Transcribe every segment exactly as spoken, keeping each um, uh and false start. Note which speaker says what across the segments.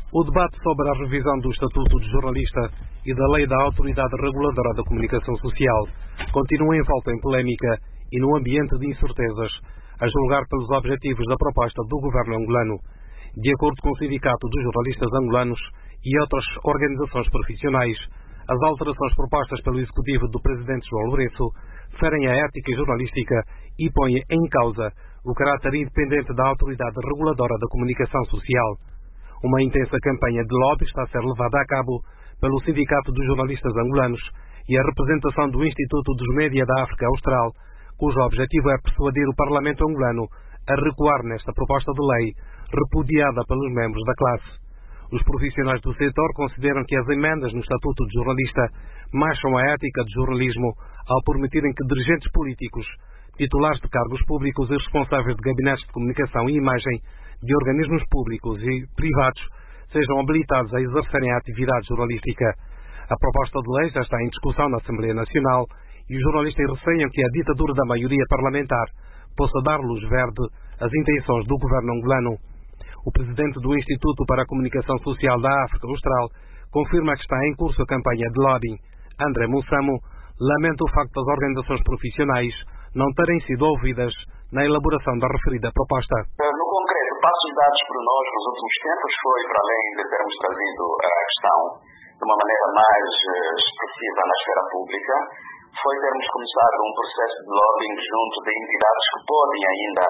Speaker 1: O debate sobre a revisão do Estatuto de Jornalista e da Lei da Autoridade Reguladora da Comunicação Social continua envolto em polémica e num ambiente de incertezas, a julgar pelos objetivos da proposta do governo angolano. De acordo com o Sindicato dos Jornalistas Angolanos e outras organizações profissionais, as alterações propostas pelo Executivo do Presidente João Lourenço ferem a ética jornalística e põem em causa o caráter independente da Autoridade Reguladora da Comunicação Social. Uma intensa campanha de lobby está a ser levada a cabo pelo Sindicato dos Jornalistas Angolanos e a representação do Instituto dos Média da África Austral, cujo objetivo é persuadir o Parlamento angolano a recuar nesta proposta de lei repudiada pelos membros da classe. Os profissionais do setor consideram que as emendas no Estatuto de Jornalista mancham a ética de jornalismo ao permitirem que dirigentes políticos, titulares de cargos públicos e responsáveis de gabinetes de comunicação e imagem de organismos públicos e privados sejam habilitados a exercerem a atividade jornalística. A proposta de lei já está em discussão na Assembleia Nacional e os jornalistas receiam que a ditadura da maioria parlamentar possa dar luz verde às intenções do governo angolano. O presidente do Instituto para a Comunicação Social da África Austral confirma que está em curso a campanha de lobbying. André Mussamo lamenta o facto das organizações profissionais não terem sido ouvidas na elaboração da referida proposta.
Speaker 2: No concreto, passos dados por nós nos últimos tempos foi, para além de termos trazido a questão de uma maneira mais expressiva na esfera pública, foi termos começado um processo de lobbying junto de entidades que podem ainda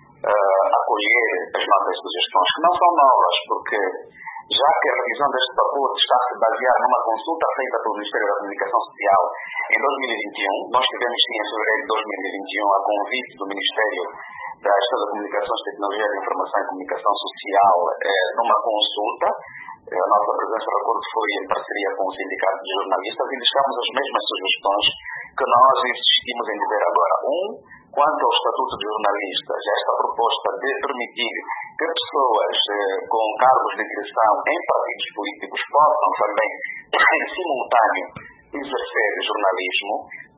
Speaker 2: uh, acolher as nossas sugestões, que não são novas, porque já que a revisão deste pacote está a se basear numa consulta feita pelo Ministério da Comunicação Social em dois mil e vinte e um, nós tivemos sim em fevereiro de dois mil e vinte e um a convite do Ministério das Telecomunicações, Tecnologia de Informação e Comunicação Social eh, numa consulta. A nossa presença, recordo, foi em parceria com o Sindicato de Jornalistas e deixamos as mesmas sugestões que nós insistimos em dizer agora. Um, quanto ao Estatuto de Jornalistas, esta proposta de permitir que pessoas eh, com cargos de direção em partidos políticos possam também, em simultâneo, exercer jornalismo,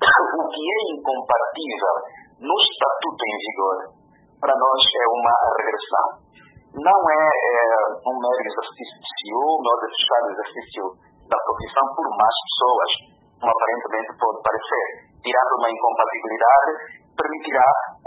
Speaker 2: o que é incompatível no Estatuto em vigor, para nós é uma regressão. Não é, é um mero exercício de ciúme ou de fechar o exercício da profissão por más pessoas, como aparentemente pode parecer. Tirando uma incompatibilidade, permitirá,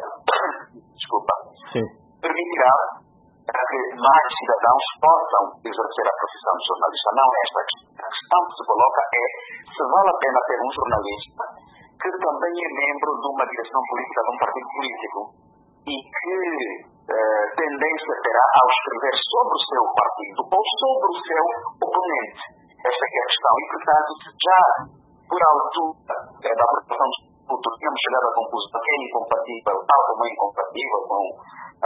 Speaker 2: desculpa,
Speaker 1: Sim.
Speaker 2: permitirá que mais cidadãos possam exercer a profissão de jornalista. Não é esta a questão. A questão que se coloca é se vale a pena ter um jornalista que também é membro de uma direção política de um partido político e que eh, tendência terá ao escrever sobre o seu partido ou sobre o seu oponente. Esta é a questão. E, portanto, já por altura eh, da aprovação do Estatuto, tínhamos chegado à conclusão que é incompatível, tal como é incompatível com a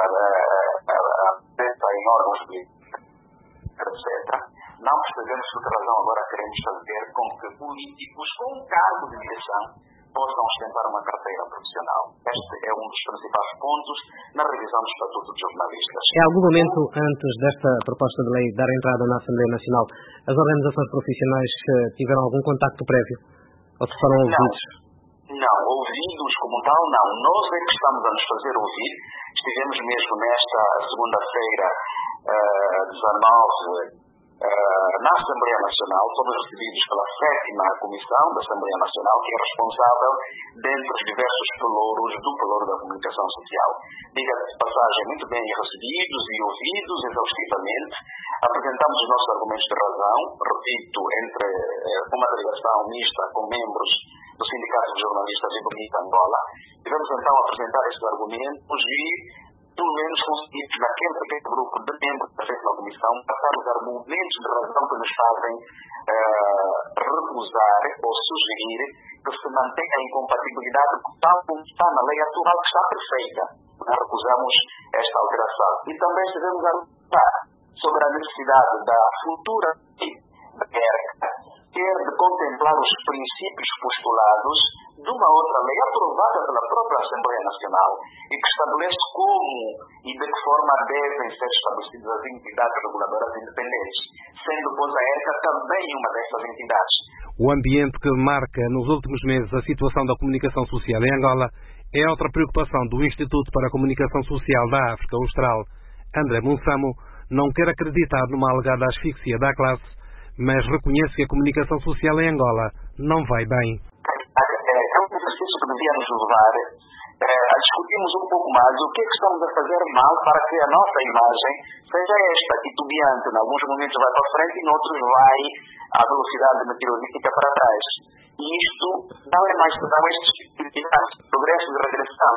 Speaker 2: presença em órgãos políticos, etcétera. Não percebemos por que razão agora queremos fazer com que políticos com um cargo de direção possam ostentar uma carteira profissional. Este é um dos principais pontos na revisão do Estatuto de Jornalistas.
Speaker 1: Em algum momento, antes desta proposta de lei dar entrada na Assembleia Nacional, as organizações profissionais tiveram algum contacto prévio? Ou se foram ouvidos?
Speaker 2: Não, não, ouvidos como tal, não. Nós é que estamos a nos fazer ouvir. Estivemos mesmo nesta segunda-feira, uh, dezanove, Uh, na Assembleia Nacional. Fomos recebidos pela sétima Comissão da Assembleia Nacional, que é responsável dentre os diversos pelouros do pelouro da comunicação social. Diga-se de passagem, muito bem recebidos e ouvidos exaustivamente. Apresentamos os nossos argumentos de razão, repito, entre uh, uma delegação mista com membros do Sindicato de Jornalistas e do M I T Angola. Tivemos então a apresentar estes argumentos e pelo menos conseguimos, naquele pequeno grupo de membros da sétima Comissão, passar os argumentos de razão que nos fazem uh, recusar ou sugerir que se mantenha a incompatibilidade tal como está na lei atual, que está perfeita. Nós recusamos esta alteração. E também estivemos a argumentar sobre a necessidade da futura da E R C ter de contemplar os princípios postulados de uma outra lei aprovada pela própria Assembleia Nacional e que estabelece como e de que forma devem ser estabelecidas as entidades reguladoras independentes, sendo, pois, a E R C A também uma dessas entidades.
Speaker 1: O ambiente que marca nos últimos meses a situação da comunicação social em Angola é outra preocupação do Instituto para a Comunicação Social da África Austral. André Mussamo não quer acreditar numa alegada asfixia da classe, mas reconhece que a comunicação social em Angola não vai bem.
Speaker 2: É um exercício que devia nos levar a discutirmos um pouco mais o que é que estamos a fazer mal para que a nossa imagem seja esta, titubeante. Em alguns momentos vai para frente e em outros vai à velocidade meteorística para trás. E isto não é mais não é este progresso de regressão.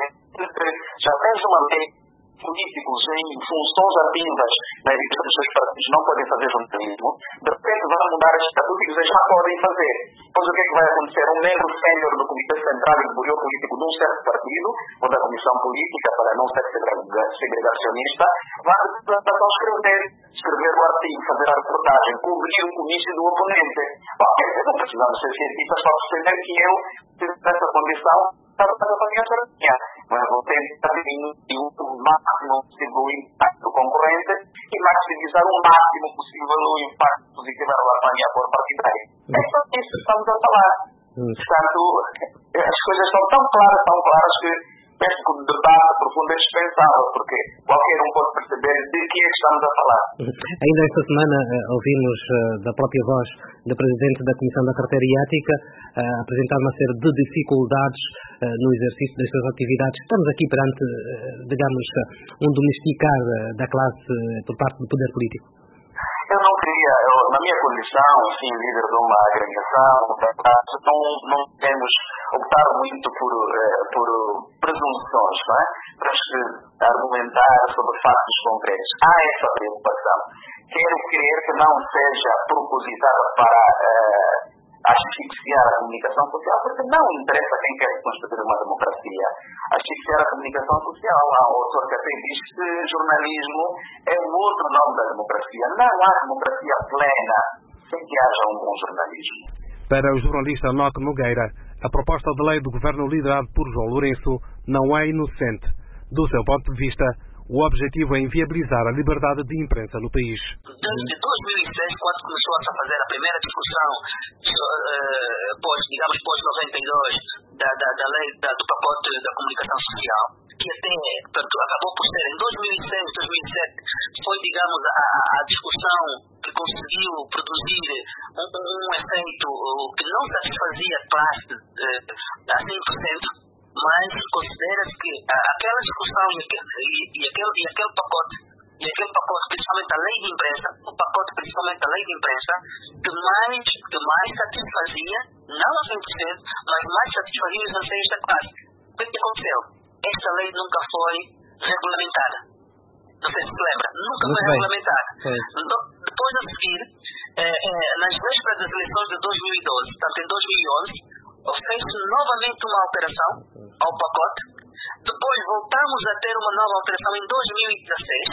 Speaker 2: Já tens uma lei, políticos em funções ativas na eleição dos seus partidos não podem fazer jornalismo, de repente vão mudar os estatutos e já podem fazer. Pois o que é que vai acontecer? Um membro sénior do Comitê Central e do Bureau Político de um certo partido, ou da Comissão Política, para não ser segregacionista, vai então escrever, escrever o artigo, fazer a reportagem, cobrir o comício do oponente. Bom, não precisamos ser cientistas para perceber que eu, nessa condição, estava a fazer a minha mas vou tentar diminuir o máximo possível o impacto do concorrente e maximizar o máximo possível o impacto positivo da campanha por partidária. É só isso que estamos a falar. Portanto, as coisas são tão claras, tão claras que penso que o debate profundo é dispensável, porque qualquer um pode perceber de que é que estamos a falar.
Speaker 3: Ainda esta semana uh, ouvimos uh, da própria voz do Presidente da Comissão da Carteira e Ética uh, apresentar uma série de dificuldades uh, no exercício das suas atividades. Estamos aqui perante, uh, digamos, uh, um domesticar uh, da classe uh, por parte do poder político.
Speaker 2: Eu não queria, eu, na minha condição, enfim, líder de uma agremiação, não, não temos optar muito por, eh, por presunções, não é? Temos que argumentar sobre fatos concretos. Há essa preocupação. Quero crer que não seja propositada para eh, asfixiar a comunicação social, porque não interessa quem quer construir uma democracia. Asfixiar a comunicação social, há um autor que até diz que jornalismo é o outro nome da democracia. Não há democracia plena sem que haja um bom jornalismo.
Speaker 1: Para o jornalista Enoque Nogueira, a proposta de lei do governo liderado por João Lourenço não é inocente. Do seu ponto de vista, o objetivo é inviabilizar a liberdade de imprensa no país.
Speaker 4: Desde dois mil e seis, quando começou a fazer a primeira discussão, uh, pós, digamos, pós-noventa e dois, da, da, da lei da, do pacote da comunicação social, que até portanto, acabou por ser em dois mil e seis, dois mil e sete, foi, digamos, a, a discussão que conseguiu produzir um, um efeito que não satisfazia a classe uh, a cem por cento, mas considera-se que aquela discussão e aquele, e, e, aquele, e aquele pacote, e aquele pacote, principalmente a lei de imprensa, o pacote principalmente a lei de imprensa, que mais, que mais satisfazia, não a cem por cento, mas mais satisfazia os anseios da classe. O que aconteceu? Esta lei nunca foi regulamentada. Não sei se se lembra, nunca
Speaker 3: Muito
Speaker 4: foi
Speaker 3: bem.
Speaker 4: regulamentada.
Speaker 3: Sim.
Speaker 4: Depois a seguir, eh, eh, nas vésperas das eleições de dois mil e doze, portanto em dois mil e onze, fez novamente uma alteração ao pacote. Depois voltamos a ter uma nova alteração em dois mil e dezesseis.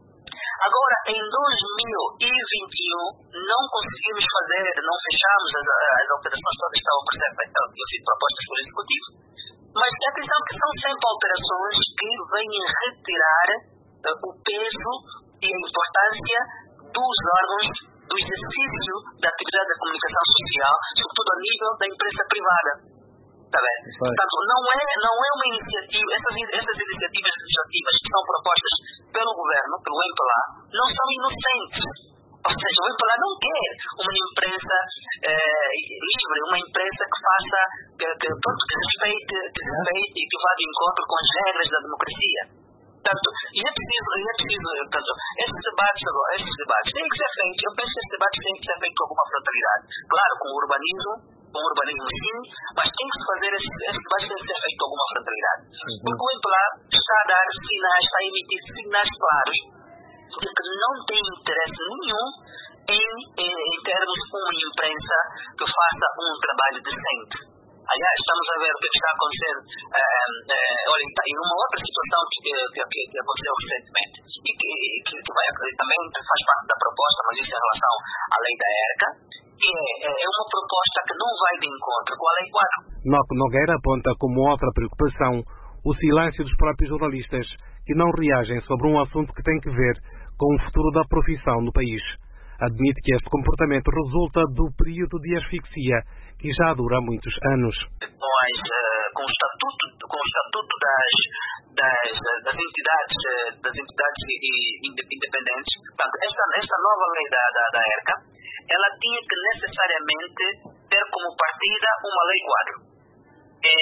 Speaker 4: Agora, em dois mil e vinte e um, não conseguimos fazer, não fechamos as, as alterações todas que estavam por ser feitas, propostas pelo Executivo. Mas atenção que são sempre alterações que vêm retirar uh, o peso e a importância dos órgãos do exercício da atividade da comunicação social, sobretudo a nível da imprensa privada. Está bem? Portanto, não é, não é uma iniciativa, essas, essas iniciativas legislativas que são propostas pelo governo, pelo M P L A, não são inocentes. Ou seja, o M P L A não quer uma imprensa eh, livre, uma imprensa que faça, que, que, que respeite, que respeite e que vá de encontro com as regras da democracia. Portanto, e é preciso, e é preciso portanto, esses debates agora, esses debates têm que ser feitos, eu penso que esses debates têm que ser feitos com alguma frontalidade. Claro, com o urbanismo, com o urbanismo sim, mas tem que se fazer, esses, esses debates têm que ser feitos com alguma frontalidade. Uhum. Porque o M P L A está a dar sinais, está a emitir sinais claros de que não tem interesse nenhum em, em, em termos de uma imprensa que faça um trabalho decente. Aliás, estamos a ver o que está a acontecer uh, uh, olha, em uma outra situação que, que, que, que aconteceu recentemente e que, que, que vai, também faz parte da proposta, mas isso em relação à lei da ERCA, que é, é uma proposta que não vai de encontro com a lei quatro.
Speaker 1: Enoque Nogueira aponta como outra preocupação o silêncio dos próprios jornalistas que não reagem sobre um assunto que tem que ver com o futuro da profissão no país. Admite que este comportamento resulta do período de asfixia que já dura muitos anos.
Speaker 4: Com, as, uh, com o estatuto, com o estatuto das, das, das entidades, das entidades independentes, Portanto, esta, esta nova lei da, da, da ERCA, ela tinha que necessariamente ter como partida uma lei quadro é,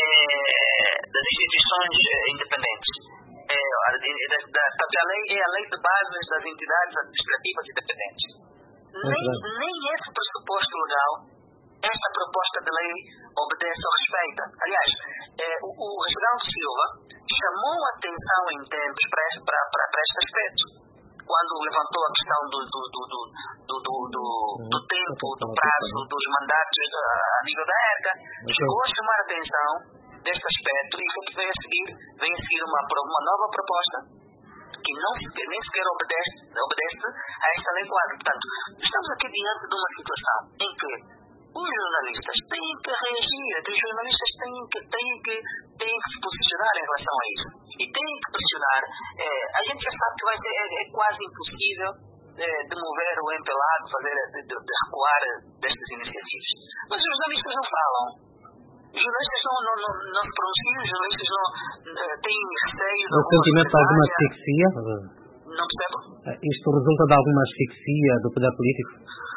Speaker 4: das instituições independentes. É, a, da, da, a lei é a lei de bases das entidades administrativas independentes. Nem, nem esse pressuposto legal esta proposta de lei obedece ou respeita. Aliás, é, o, o Reginaldo Silva chamou a atenção em tempos para, para, para, para este aspecto, quando levantou a questão do, do, do, do, do, do, do, do tempo, do prazo, dos mandatos a, a nível da ERCA, chegou a chamar a atenção deste aspecto e o que vem a seguir, vem a seguir uma, uma nova proposta que não, nem sequer obedece, obedece a esta lei quadro. Portanto, estamos aqui diante de uma situação em que os jornalistas têm que reagir, que os jornalistas têm que, têm que, têm que se posicionar em relação a isso. E têm que pressionar. É, a gente já sabe que vai ser, é, é quase impossível é, de mover o M P L A, de, fazer, de, de, de recuar destas iniciativas. Mas os jornalistas não falam. Os jornalistas não, não, não, não se pronunciam, os jornalistas não uh, têm receio.
Speaker 3: O sentimento de alguma asfixia?
Speaker 4: Não percebo?
Speaker 3: Isto resulta de alguma asfixia do poder político?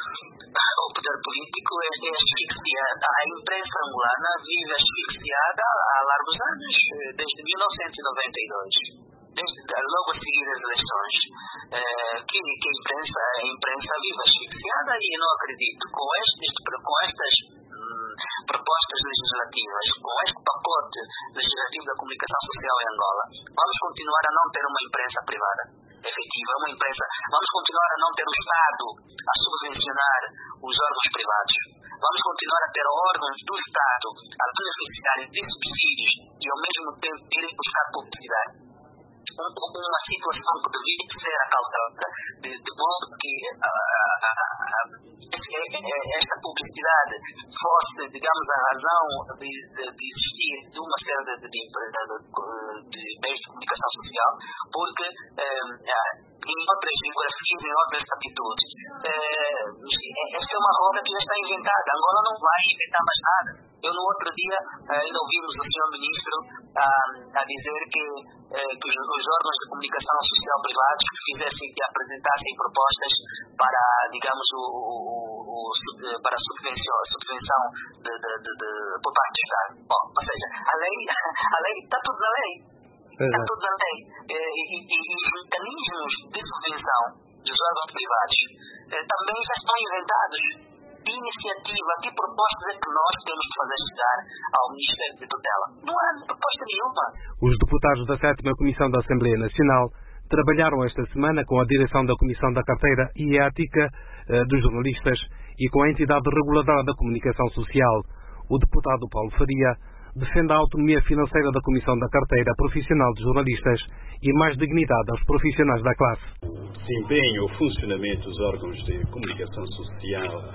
Speaker 4: O poder político é, é asfixiado. A imprensa angolana vive asfixiada há largos anos, desde mil novecentos e noventa e dois. Desde, logo a seguir as eleições, eh, que, que a, imprensa, a imprensa vive asfixiada e eu não acredito. Com, estes, com estas hum, propostas legislativas, com este pacote legislativo da comunicação social em Angola, vamos continuar a não ter uma imprensa privada efetiva, uma imprensa, vamos continuar a não ter o Estado a subvencionar os órgãos privados, vamos continuar a ter órgãos do Estado a beneficiarem de subsídios e ao mesmo tempo irem buscar publicidade. Um, uma situação que devia ser acautelada, de, de modo que uh, uh, uh, uh, esta publicidade fosse, digamos, a razão de, de, de existir de uma série de, de, de, de meios de comunicação social, porque um, uh, em outras geografias, em outras atitudes, uh, esta é uma roda que já está inventada. Angola não vai inventar mais nada. Eu, no outro dia, uh, ainda ouvimos o senhor Ministro uh, a dizer que, uh, que os, os órgãos de comunicação social privados que fizessem, que apresentassem propostas para, digamos, o, o, o, para a subvenção, a subvenção de, de, de, de, por parte do Estado. Bom, ou seja, a lei, a lei está tudo na lei. Está tudo na lei. E, e, e, e os mecanismos de subvenção dos órgãos privados uh, também já estão inventados. Que iniciativa, que propostas é que nós temos de fazer chegar ao Ministério de Tutela? Não há proposta nenhuma.
Speaker 1: Os deputados da sétima Comissão da Assembleia Nacional trabalharam esta semana com a direção da Comissão da Carteira e Ética eh, dos Jornalistas e com a entidade reguladora da comunicação social. O deputado Paulo Faria defende a autonomia financeira da Comissão da Carteira Profissional de Jornalistas e mais dignidade aos profissionais da classe.
Speaker 5: Desempenho o funcionamento dos órgãos de comunicação social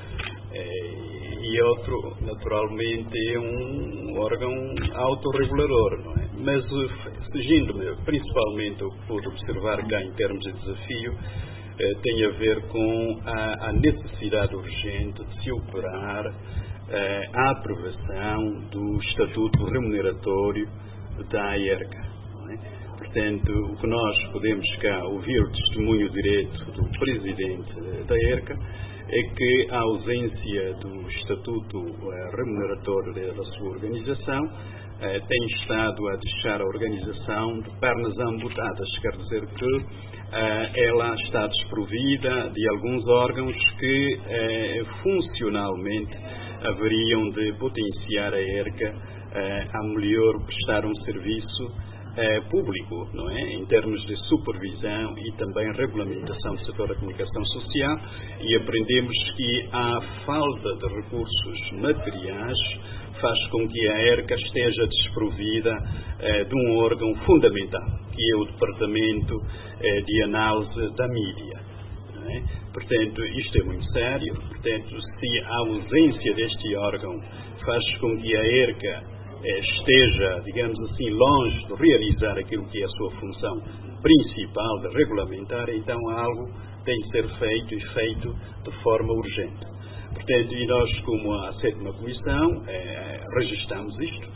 Speaker 5: é, e outro, naturalmente, é um órgão autorregulador, não é? Mas, seguindo-me principalmente o que pude observar cá em termos de desafio, é, tem a ver com a, a necessidade urgente de se operar é, a aprovação do Estatuto Remuneratório da ERCA. Não é? Portanto, o que nós podemos cá ouvir o testemunho direto do Presidente da ERCA é que a ausência do Estatuto eh, Remuneratório da sua organização eh, tem estado a deixar a organização de pernas amputadas, quer dizer que eh, ela está desprovida de alguns órgãos que eh, funcionalmente haveriam de potenciar a ERCA eh, a melhor prestar um serviço É, público, não é? Em termos de supervisão e também regulamentação do setor da comunicação social, e aprendemos que a falta de recursos materiais faz com que a ERCA esteja desprovida eh, de um órgão fundamental, que é o Departamento eh, de Análise da Mídia. Não é? Portanto, isto é muito sério. Portanto, se a ausência deste órgão faz com que a ERCA esteja, digamos assim, longe de realizar aquilo que é a sua função principal de regulamentar, então algo tem de ser feito e feito de forma urgente. Portanto, e nós, como a sétima Comissão, eh, registramos isto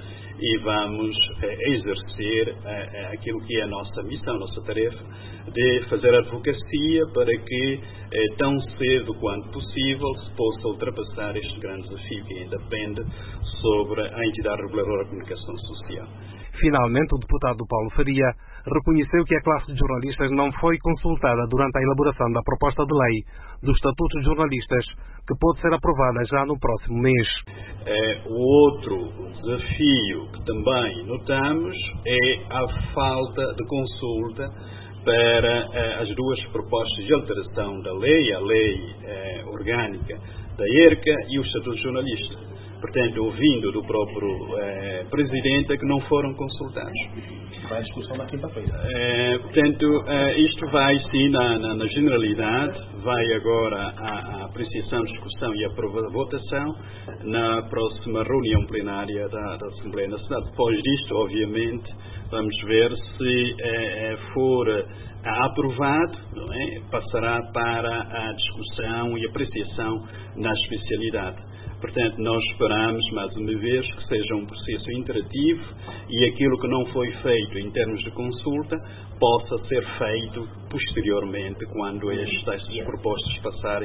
Speaker 5: e vamos eh, exercer eh, aquilo que é a nossa missão, a nossa tarefa, de fazer advocacia para que eh, tão cedo quanto possível se possa ultrapassar este grande desafio que ainda pende sobre a entidade reguladora da comunicação social.
Speaker 1: Finalmente, o deputado Paulo Faria reconheceu que a classe de jornalistas não foi consultada durante a elaboração da proposta de lei do Estatuto de Jornalistas, que pode ser aprovada já no próximo mês.
Speaker 5: É, o outro desafio que também notamos é a falta de consulta para eh, as duas propostas de alteração da lei, a lei eh, orgânica da E R C A e o Estatuto de Jornalista. Portanto, ouvindo do próprio eh, Presidente, que não foram consultados.
Speaker 6: Vai a discussão na quinta-feira.
Speaker 5: Eh, portanto, eh, isto vai, sim, na, na, na generalidade, vai agora à, à apreciação, discussão e aprova, votação na próxima reunião plenária da, da Assembleia Nacional. Depois disto, obviamente, vamos ver se eh, for aprovado, não é? Passará para a discussão e apreciação na especialidade. Portanto, nós esperamos, mais uma vez, que seja um processo interativo e aquilo que não foi feito em termos de consulta possa ser feito posteriormente, quando estas propostas passarem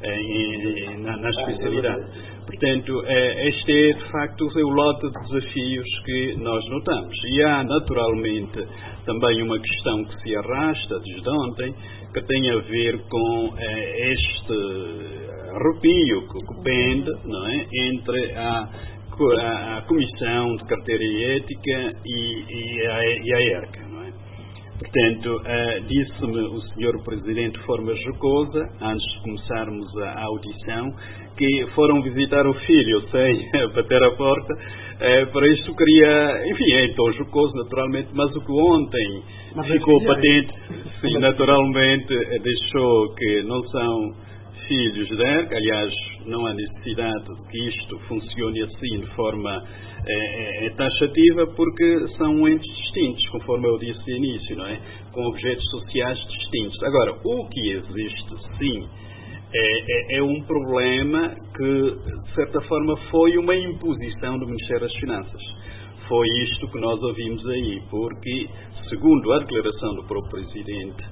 Speaker 5: eh, na, na especialidade. Portanto, eh, este é, de facto, o lote de desafios que nós notamos. E há, naturalmente, também uma questão que se arrasta desde ontem, que tem a ver com eh, este arrepio que pende, não é, entre a, a, a Comissão de Carteira e Ética e, e, a, e a E R C A. Não é? Portanto, uh, disse-me o senhor Presidente de forma jocosa, antes de começarmos a, a audição, que foram visitar o filho sem bater a porta. Uh, para isso queria, enfim, é então jocoso naturalmente, mas o que ontem mas ficou patente, sim, naturalmente deixou que não são filhos da E R C A, aliás, não há necessidade de que isto funcione assim de forma é, é, taxativa, porque são entes distintos, conforme eu disse no início, não é? Com objetos sociais distintos. Agora, o que existe, sim, é, é, é um problema que, de certa forma, foi uma imposição do Ministério das Finanças. Foi isto que nós ouvimos aí, porque, segundo a declaração do próprio Presidente,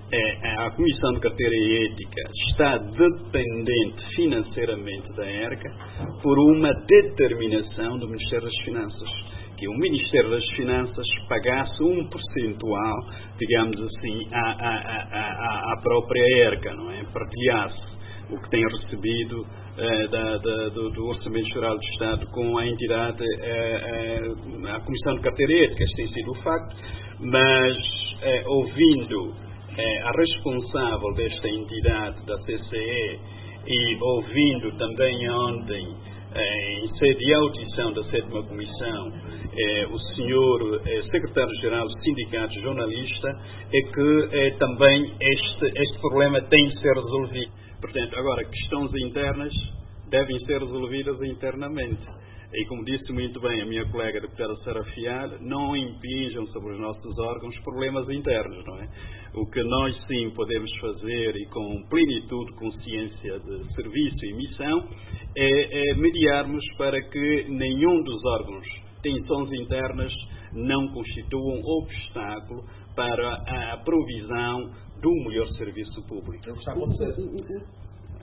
Speaker 5: a Comissão de Carteira e Ética está dependente financeiramente da E R C A por uma determinação do Ministério das Finanças, que o Ministério das Finanças pagasse um percentual, digamos assim, à, à, à, à própria E R C A, não é? Partilhasse o que tem recebido eh, da, da, do, do Orçamento Geral do Estado com a entidade, eh, eh, a Comissão de Carteira e Ética. Este tem sido o facto, mas eh, ouvindo a responsável desta entidade, da C C E, e ouvindo também ontem, em sede de audição da sétima Comissão, o senhor secretário-geral do Sindicato Jornalista, é que também este, este problema tem de ser resolvido. Portanto, agora, questões internas devem ser resolvidas internamente. E como disse muito bem a minha colega a deputada Sara Fiar, não impinjam sobre os nossos órgãos problemas internos, não é? O que nós sim podemos fazer, e com plenitude, consciência de serviço e missão, é, é mediarmos para que nenhum dos órgãos tensões internas não constituam obstáculo para a provisão do melhor serviço público.
Speaker 6: O que está a acontecer?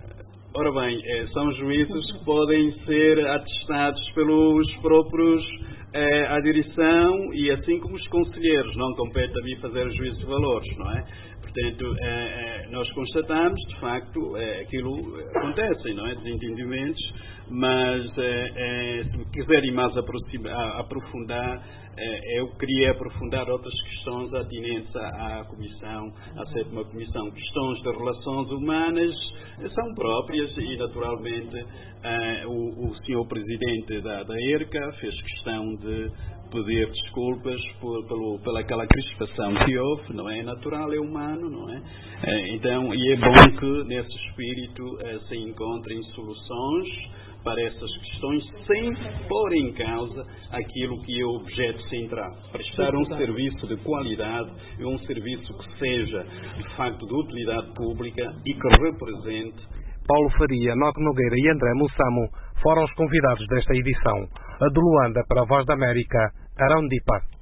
Speaker 5: Ora bem, são juízos que podem ser atestados pelos próprios, eh, a direção, e assim como os conselheiros. Não compete a mim fazer juízo de valores, não é? Portanto, eh, nós constatamos, de facto, eh, aquilo acontece, não é? Desentendimentos, mas eh, eh, se me quiserem mais aprofundar, eh, eu queria aprofundar outras questões atinentes à, à Comissão, à sétima Comissão. Questões de relações humanas são próprias e, naturalmente, eh, o, o senhor Presidente da, da E R C A fez questão de pedir desculpas por, pelo, pela aquela crispação que houve, não é? Natural, é humano, não é? Eh, então, e é bom que, nesse espírito, eh, se encontrem soluções para essas questões, sem pôr em causa aquilo que é o objeto central. Prestar um serviço de qualidade e um serviço que seja, de facto, de utilidade pública e que represente.
Speaker 1: Paulo Faria, Noque Nogueira e André Mussamo foram os convidados desta edição. De Luanda, para a Voz da América, Arão Dipa.